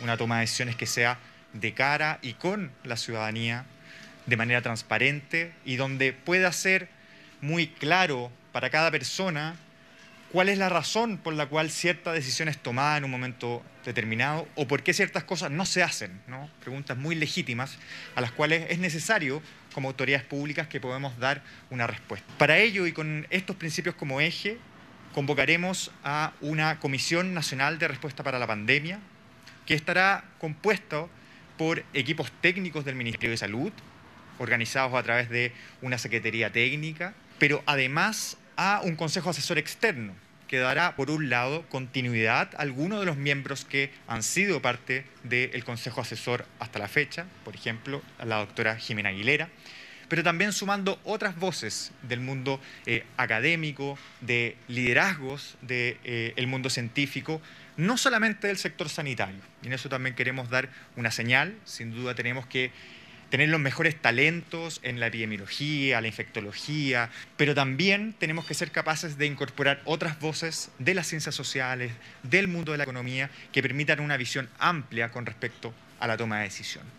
una toma de decisiones que sea de cara y con la ciudadanía, de manera transparente y donde pueda ser muy claro para cada persona cuál es la razón por la cual cierta decisión es tomada en un momento determinado o por qué ciertas cosas no se hacen, ¿no? Preguntas muy legítimas a las cuales es necesario, como autoridades públicas, que podamos dar una respuesta. Para ello y con estos principios como eje, convocaremos a una Comisión Nacional de Respuesta para la Pandemia, que estará compuesta por equipos técnicos del Ministerio de Salud, organizados a través de una secretaría técnica, pero además a un consejo asesor externo, que dará, por un lado, continuidad a algunos de los miembros que han sido parte del consejo asesor hasta la fecha, por ejemplo, a la doctora Jimena Aguilera, pero también sumando otras voces del mundo académico, de liderazgos del mundo científico, no solamente del sector sanitario. Y en eso también queremos dar una señal. Sin duda tenemos que tener los mejores talentos en la epidemiología, la infectología, pero también tenemos que ser capaces de incorporar otras voces de las ciencias sociales, del mundo de la economía, que permitan una visión amplia con respecto a la toma de decisión.